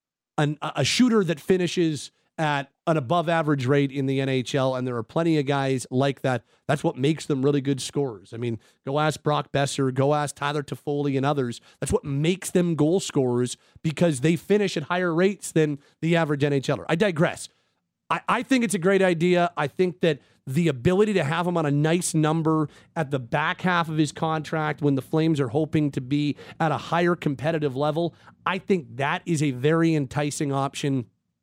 Speaker 4: an, a shooter that finishes at an above average rate in the N H L, and there are plenty of guys like that. That's what makes them really good scorers. I mean, go ask Brock Besser, go ask Tyler Toffoli and others. That's what makes them goal scorers, because they finish at higher rates than the average NHLer. I digress. I, I think it's a great idea. I think that the ability to have him on a nice number at the back half of his contract when the Flames are hoping to be at a higher competitive level, I think that is a very enticing option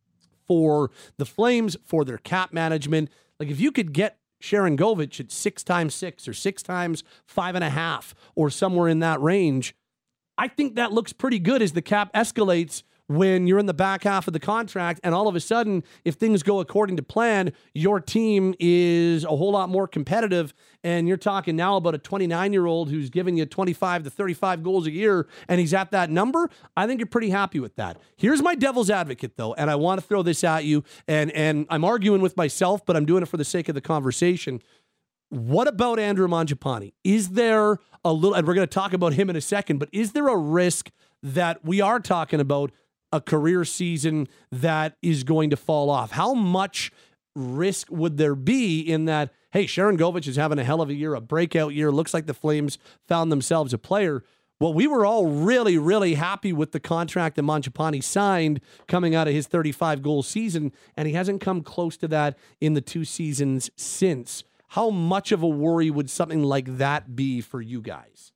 Speaker 4: for the Flames, for their cap management. Like, if you could get Sharangovich at six times six or six times five and a half or somewhere in that range, I think that looks pretty good as the cap escalates when you're in the back half of the contract and all of a sudden, if things go according to plan, your team is a whole lot more competitive, and you're talking now about a twenty-nine-year-old who's giving you twenty-five to thirty-five goals a year, and he's at that number, I think you're pretty happy with that. Here's my devil's advocate, though, and I want to throw this at you, and, and I'm arguing with myself, but I'm doing it for the sake of the conversation. What about Andrew Mangiapane? Is there a little, and we're going to talk about him in a second, but is there a risk that we are talking about a career season that is going to fall off? How much risk would there be in that, hey, Sharon Govich is having a hell of a year, a breakout year, looks like the Flames found themselves a player. Well, we were all really, really happy with the contract that Mangiapane signed coming out of his thirty-five goal season, and he hasn't come close to that in the two seasons since. How much of a worry would something like that be for you guys?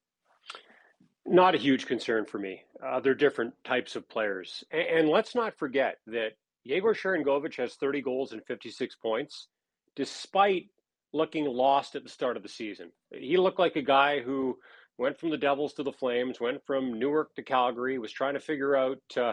Speaker 11: Not a huge concern for me. Uh, they're different types of players. And, and let's not forget that Yegor Sharangovich has thirty goals and fifty-six points, despite looking lost at the start of the season. He looked like a guy who went from the Devils to the Flames, went from Newark to Calgary, was trying to figure out uh,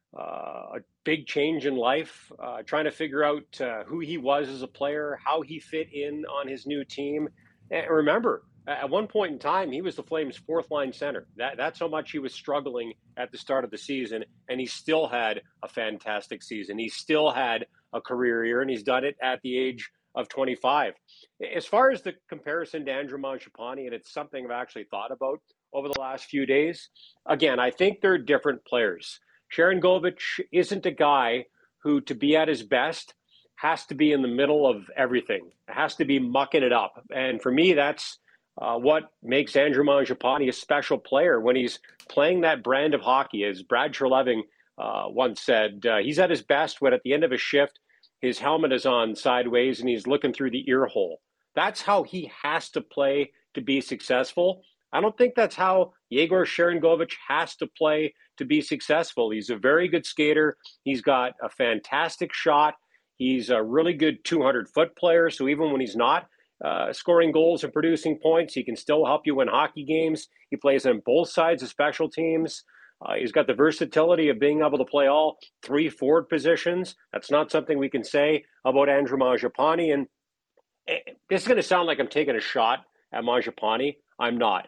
Speaker 11: uh, a big change in life, uh, trying to figure out uh, who he was as a player, how he fit in on his new team. And remember, at one point in time, he was the Flames' fourth-line center. That, that's how much he was struggling at the start of the season, and he still had a fantastic season. He still had a career year, and he's done it at the age of twenty-five. As far as the comparison to Andrew Mangiapane, and it's something I've actually thought about over the last few days, again, I think they're different players. Sharangovich isn't a guy who, to be at his best, has to be in the middle of everything. It has to be mucking it up. And for me, that's Uh, what makes Andrew Mangiapane a special player when he's playing that brand of hockey. As Brad Treleving uh, once said, uh, he's at his best when at the end of a shift, his helmet is on sideways and he's looking through the ear hole. That's how he has to play to be successful. I don't think that's how Yegor Sharangovich has to play to be successful. He's a very good skater. He's got a fantastic shot. He's a really good two hundred foot player. So even when he's not Uh, scoring goals and producing points, he can still help you win hockey games. He plays on both sides of special teams. Uh, he's got the versatility of being able to play all three forward positions. That's not something we can say about Andrew Mangiapane. And this is going to sound like I'm taking a shot at Mangiapane. I'm not.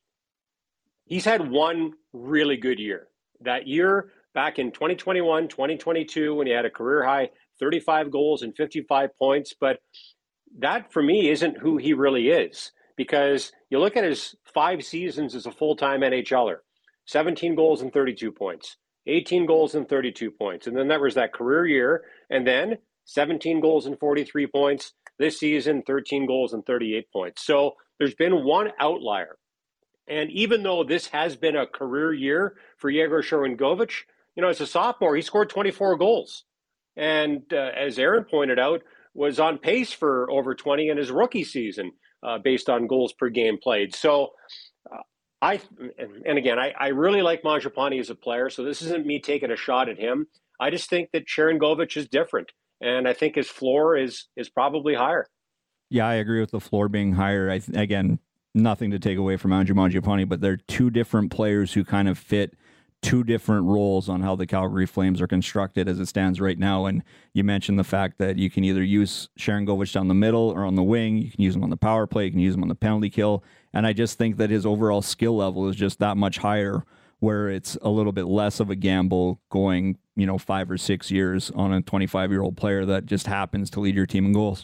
Speaker 11: He's had one really good year. That year back in twenty twenty-one, twenty twenty-two, when he had a career high thirty-five goals and fifty-five points. But that, for me, isn't who he really is, because you look at his five seasons as a full-time N H L er, seventeen goals and thirty-two points, eighteen goals and thirty-two points. And then there was that career year, and then seventeen goals and forty-three points. This season, thirteen goals and thirty-eight points. So there's been one outlier. And even though this has been a career year for Yegor Sharangovich, you know, as a sophomore, he scored twenty-four goals. And uh, as Aaron pointed out, was on pace for over twenty in his rookie season uh, based on goals per game played. So uh, I, and again, I, I really like Mangiapane as a player, so this isn't me taking a shot at him. I just think that Sharangovich is different, and I think his floor is is probably higher.
Speaker 5: Yeah, I agree with the floor being higher. I th- again, nothing to take away from Andrew Mangiapane, but they're two different players who kind of fit two different roles on how the Calgary Flames are constructed as it stands right now. And you mentioned the fact that you can either use Sharangovich down the middle or on the wing. You can use him on the power play. You can use him on the penalty kill. And I just think that his overall skill level is just that much higher, where it's a little bit less of a gamble going, you know, five or six years on a twenty-five-year-old player that just happens to lead your team in goals.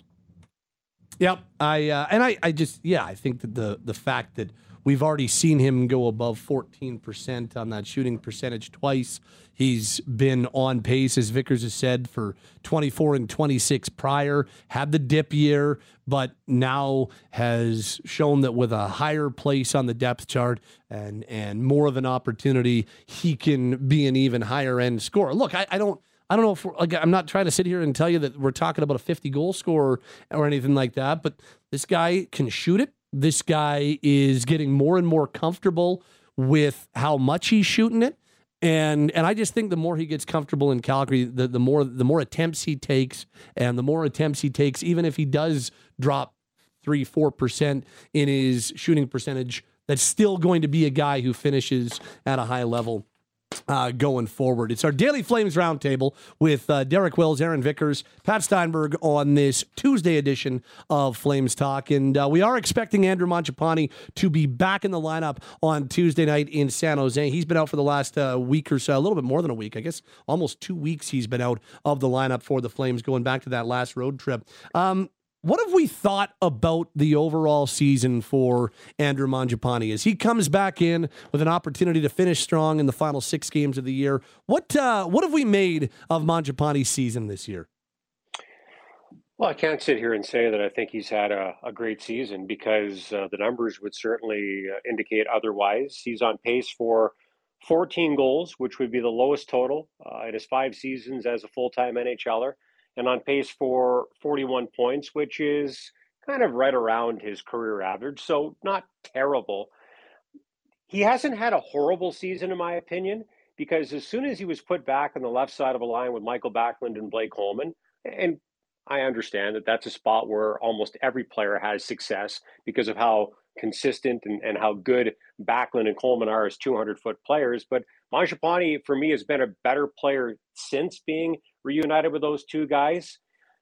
Speaker 4: Yep. I uh, and I, I just, yeah, I think that the the fact that we've already seen him go above fourteen percent on that shooting percentage twice. He's been on pace, as Vickers has said, for twenty-four and twenty-six prior, had the dip year, but now has shown that with a higher place on the depth chart and and more of an opportunity, he can be an even higher end scorer. Look, I, I don't I don't know if we're, like, I'm not trying to sit here and tell you that we're talking about a fifty goal scorer or anything like that, but this guy can shoot it. This guy is getting more and more comfortable with how much he's shooting it. And and I just think the more he gets comfortable in Calgary, the, the more the more attempts he takes, and the more attempts he takes, even if he does drop three, four percent in his shooting percentage, that's still going to be a guy who finishes at a high level. Uh, going forward. It's our Daily Flames Roundtable with uh, Derek Wills, Aaron Vickers, Pat Steinberg on this Tuesday edition of Flames Talk. And uh, we are expecting Andrew Mangiapane to be back in the lineup on Tuesday night in San Jose. He's been out for the last uh, week or so, a little bit more than a week. I guess almost two weeks he's been out of the lineup for the Flames going back to that last road trip. Um, What have we thought about the overall season for Andrew Mangiapane as he comes back in with an opportunity to finish strong in the final six games of the year? What uh, what have we made of Mangiapane's season this year?
Speaker 11: Well, I can't sit here and say that I think he's had a, a great season because uh, the numbers would certainly uh, indicate otherwise. He's on pace for fourteen goals, which would be the lowest total uh, in his five seasons as a full-time NHLer. And on pace for forty-one points, which is kind of right around his career average. So not terrible. He hasn't had a horrible season, in my opinion, because as soon as he was put back on the left side of a line with Michael Backlund and Blake Coleman, and I understand that that's a spot where almost every player has success because of how consistent and, and how good Backlund and Coleman are as two hundred foot players. But Mangiapane, for me, has been a better player since being reunited with those two guys.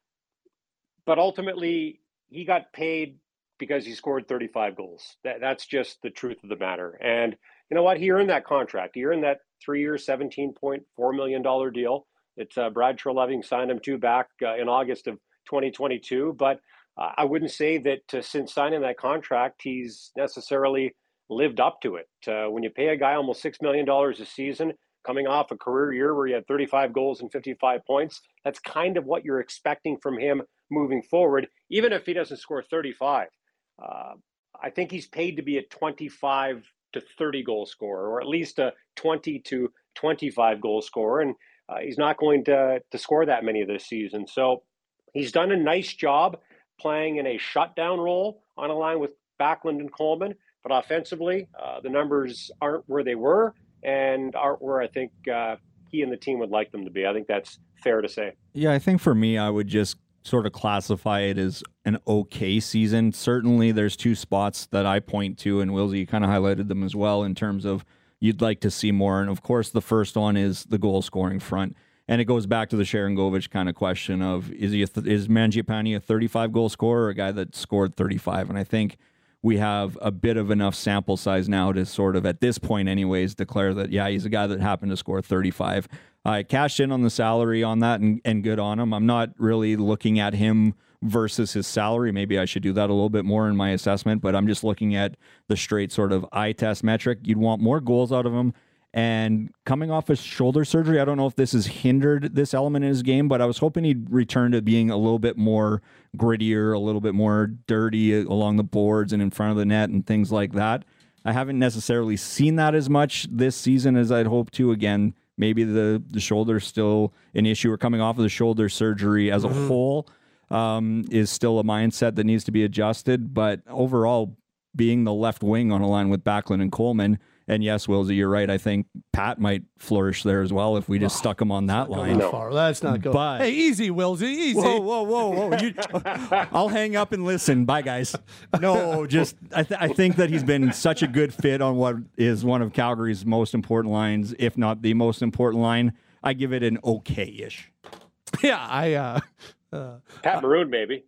Speaker 11: But ultimately, he got paid because he scored thirty-five goals. That, that's just the truth of the matter. And you know what? He earned that contract. He earned that three-year, seventeen point four million dollars deal that uh, Brad Treliving signed him to back uh, in August of twenty twenty-two. But uh, I wouldn't say that uh, since signing that contract, he's necessarily lived up to it. Uh, when you pay a guy almost six million dollars a season, coming off a career year where he had thirty-five goals and fifty-five points, that's kind of what you're expecting from him moving forward, even if he doesn't score thirty-five. Uh, I think he's paid to be a twenty-five to thirty goal scorer, or at least a twenty to twenty-five goal scorer, and uh, he's not going to, to score that many this season. So he's done a nice job playing in a shutdown role on a line with Backlund and Coleman, but offensively, uh, the numbers aren't where they were and aren't where I think uh, he and the team would like them to be. I think that's fair to say.
Speaker 5: Yeah, I think for me, I would just sort of classify it as an okay season. Certainly there's two spots that I point to, and Wilsey kind of highlighted them as well in terms of you'd like to see more. And of course, the first one is the goal scoring front. And it goes back to the Sharon Govich kind of question of, is he a th- is Mangiapane a thirty-five goal scorer or a guy that scored thirty-five? And I think we have a bit of enough sample size now to sort of, at this point anyways, declare that, yeah, he's a guy that happened to score thirty-five. I cashed in on the salary on that, and, and good on him. I'm not really looking at him versus his salary. Maybe I should do that a little bit more in my assessment, but I'm just looking at the straight sort of eye test metric. You'd want more goals out of him. And coming off his shoulder surgery, I don't know if this has hindered this element in his game, but I was hoping he'd return to being a little bit more grittier, a little bit more dirty along the boards and in front of the net and things like that. I haven't necessarily seen that as much this season as I'd hoped to. Again, maybe the, the shoulder's still an issue, or coming off of the shoulder surgery as a mm-hmm. whole um, is still a mindset that needs to be adjusted. But overall, being the left wing on a line with Backlund and Coleman, and yes, Wilsey, you're right. I think Pat might flourish there as well if we just oh, stuck him on that line.
Speaker 4: No. Far. That's not good.
Speaker 5: But,
Speaker 4: hey, easy, Wilsey, easy.
Speaker 5: Whoa, whoa, whoa, whoa. You, I'll hang up and listen. Bye, guys. No, just I, th- I think that he's been such a good fit on what is one of Calgary's most important lines, if not the most important line. I give it an okay-ish.
Speaker 4: Yeah, I... Uh,
Speaker 11: uh, Pat Maroon, maybe.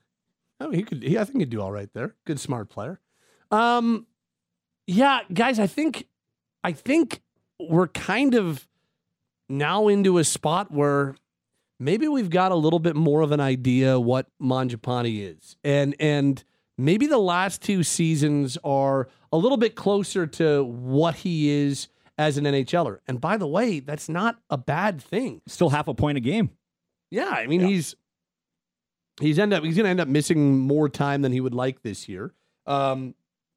Speaker 4: Oh, he could. He, I think he'd do all right there. Good, smart player. Um... Yeah, guys, I think I think we're kind of now into a spot where maybe we've got a little bit more of an idea what Mangiapane is. And and maybe the last two seasons are a little bit closer to what he is as an NHLer. And by the way, that's not a bad thing.
Speaker 5: Still half a point a game.
Speaker 4: Yeah, I mean,
Speaker 5: yeah.
Speaker 4: he's he's end up he's going to end up missing more time than he would like this year. Um,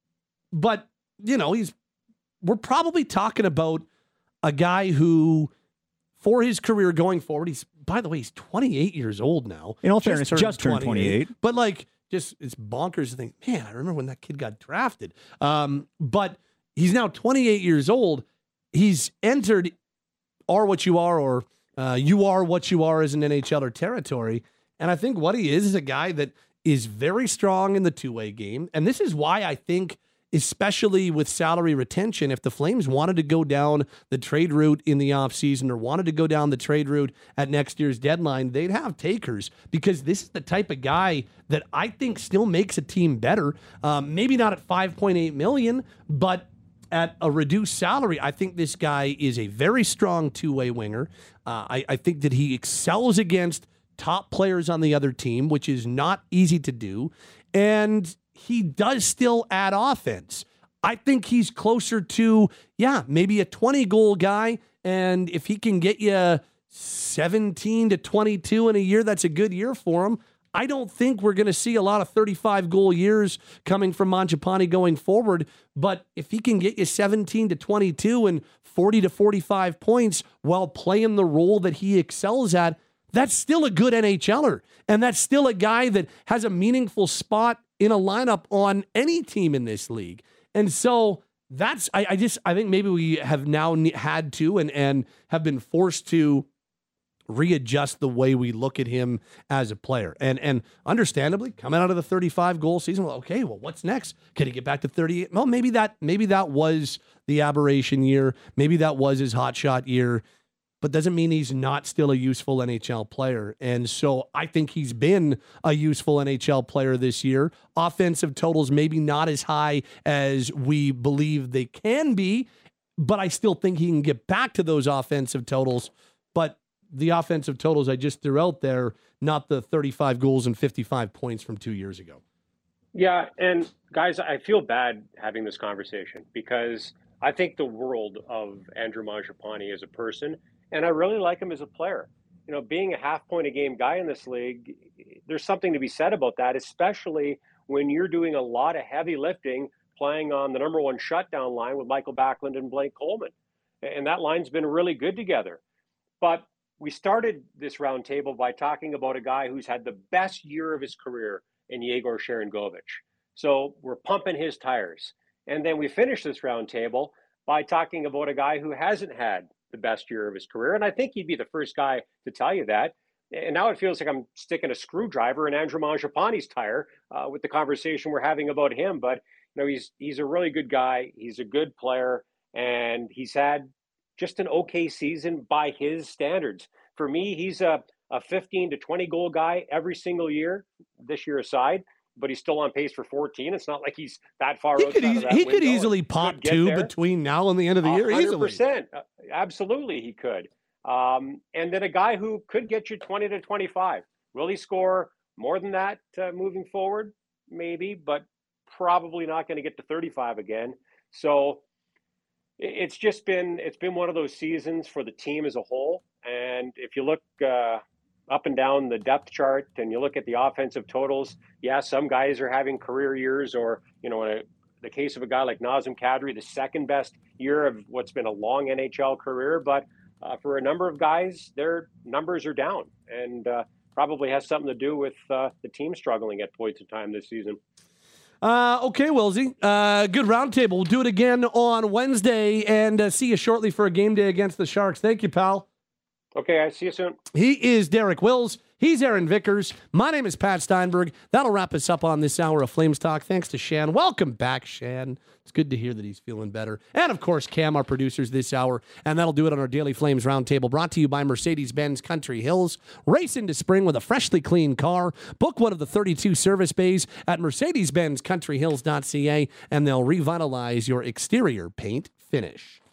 Speaker 4: but you know, he's, we're probably talking about a guy who, for his career going forward, he's, by the way, he's twenty-eight years old now.
Speaker 5: In all fairness, just turned twenty-eight.
Speaker 4: But like, just, it's bonkers to think, man, I remember when that kid got drafted. Um, but he's now twenty-eight years old. He's entered Are What You Are, or uh, You Are What You Are as an NHLer territory. And I think what he is is a guy that is very strong in the two-way game. And this is why I think especially with salary retention. If the Flames wanted to go down the trade route in the offseason or wanted to go down the trade route at next year's deadline, they'd have takers, because this is the type of guy that I think still makes a team better. Um, maybe not at five point eight million dollars, but at a reduced salary. I think this guy is a very strong two-way winger. Uh, I, I think that he excels against top players on the other team, which is not easy to do. And he does still add offense. I think he's closer to, yeah, maybe a twenty-goal guy. And if he can get you seventeen to twenty-two in a year, that's a good year for him. I don't think we're going to see a lot of thirty-five goal years coming from Mangiapane going forward, but if he can get you seventeen to twenty-two and forty to forty-five points while playing the role that he excels at, that's still a good NHLer, and that's still a guy that has a meaningful spot in a lineup on any team in this league. And so that's, I, I just, I think maybe we have now had to and, and have been forced to readjust the way we look at him as a player. And and understandably, coming out of the thirty-five goal season, well, okay, well, what's next? Can he get back to thirty-eight? Well, maybe that maybe that was the aberration year. Maybe that was his hotshot year, but doesn't mean he's not still a useful N H L player. And so I think he's been a useful N H L player this year. Offensive totals maybe not as high as we believe they can be, but I still think he can get back to those offensive totals. But the offensive totals I just threw out there, not the thirty-five goals and fifty-five points from two years ago.
Speaker 11: Yeah, and guys, I feel bad having this conversation because I think the world of Andrew Mangiapane as a person, and I really like him as a player. You know, being a half point a game guy in this league, there's something to be said about that, especially when you're doing a lot of heavy lifting playing on the number one shutdown line with Michael Backlund and Blake Coleman. And that line's been really good together. But we started this roundtable by talking about a guy who's had the best year of his career in Yegor Sharangovich. So we're pumping his tires. And then we finished this roundtable by talking about a guy who hasn't had the best year of his career. And I think he'd be the first guy to tell you that. And now it feels like I'm sticking a screwdriver in Andrew Mangiapane's tire uh, with the conversation we're having about him. But you know, he's he's a really good guy. He's a good player. And he's had just an okay season by his standards. For me, he's a, a fifteen to twenty goal guy every single year, this year aside, but he's still on pace for fourteen. It's not like he's that far
Speaker 4: he
Speaker 11: outside
Speaker 4: could
Speaker 11: of
Speaker 4: eas-
Speaker 11: that
Speaker 4: He
Speaker 11: window.
Speaker 4: could easily pop
Speaker 11: could
Speaker 4: two
Speaker 11: there.
Speaker 4: between now and the end of the year,
Speaker 11: one hundred percent.
Speaker 4: easily.
Speaker 11: Uh, absolutely, he could. Um, and then a guy who could get you twenty to twenty-five. Will he score more than that uh, moving forward? Maybe, but probably not going to get to thirty-five again. So it's just been it's been one of those seasons for the team as a whole. And if you look uh, up and down the depth chart and you look at the offensive totals, yeah, some guys are having career years, or, you know, in a, the case of a guy like Nazem Kadri, the second best year of what's been a long N H L career. But uh, for a number of guys, their numbers are down, and uh, probably has something to do with uh, the team struggling at points in time this season.
Speaker 4: Uh, okay, Wilsey. Uh, good roundtable. We'll do it again on Wednesday, and uh, see you shortly for a game day against the Sharks. Thank you, pal.
Speaker 11: Okay, I see you soon.
Speaker 4: He is Derek Wills. He's Aaron Vickers. My name is Pat Steinberg. That'll wrap us up on this hour of Flames Talk. Thanks to Shan. Welcome back, Shan. It's good to hear that he's feeling better. And, of course, Cam, our producers this hour. And that'll do it on our Daily Flames Roundtable, brought to you by Mercedes-Benz Country Hills. Race into spring with a freshly clean car. Book one of the thirty-two service bays at mercedes benz country hills dot c a, and they'll revitalize your exterior paint finish.